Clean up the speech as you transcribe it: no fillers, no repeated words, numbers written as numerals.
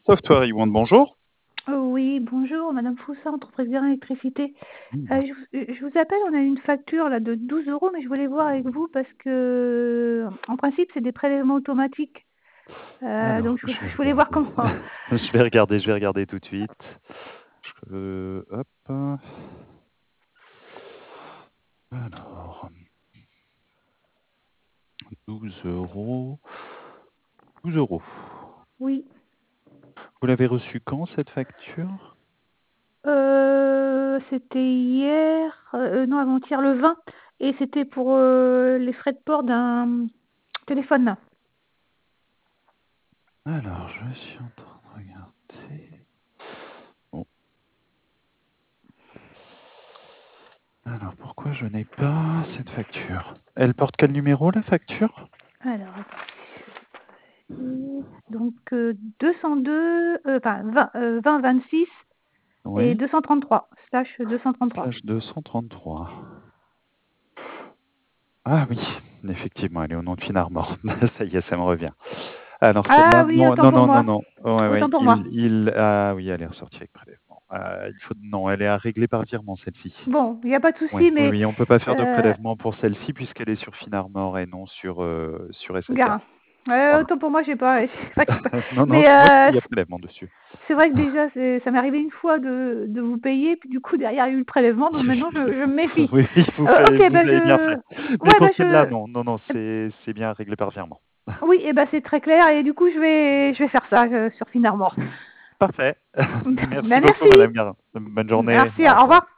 Software One, bonjour. Oui, bonjour, Madame Foussin, entreprise Bien Électricité. Mmh. Je vous appelle, on a une facture là de 12 euros, mais je voulais voir avec vous parce que, en principe, c'est des prélèvements automatiques. Alors, Donc, je vais je voulais voir regarder. comment. Je vais regarder tout de suite. Hop. Alors, 12 euros. 12 euros. Oui. Vous l'avez reçu quand, cette facture? C'était hier, non, avant-hier, le 20, et c'était pour les frais de port d'un téléphone. Alors, je suis en train de regarder. Bon. Alors, pourquoi je n'ai pas cette facture? Elle porte quel numéro, la facture? Alors, donc 202, enfin 20, 20 26 et Oui. 233, slash 233. Slash 233. Ah oui, effectivement, elle est au nom de Finarmor. Ça y est, ça me revient. Alors celle-là, Ah oui, non, autant non, pour non, non, moi. non. Ouais, Autant ouais, pour moi. ah oui, elle est ressortie avec prélèvement. Non, elle est à régler par virement, celle-ci. Bon, il n'y a pas de Oui, souci, oui, mais oui, on peut pas faire de euh, prélèvement pour celle-ci puisqu'elle est sur Finarmor et non sur Gara. SFR. Voilà. Autant pour moi, j'ai pas, j'ai pas- Non, non, Mais c'est moi qui ai prélèvement dessus. c'est vrai que déjà, ça m'est arrivé une fois de vous payer, puis du coup, derrière, il y a eu le prélèvement, donc maintenant, je me méfie. Oui, Ok, vous bah avez bien fait. Mais Ouais, pour bah celle-là, non, non, non, c'est bien réglé par virement. Oui, et bah c'est très clair, et du coup, je vais faire ça sur Finarmor. Parfait. Merci Bah beaucoup, merci. Madame Garin. Bonne journée. Merci, Au au revoir. revoir.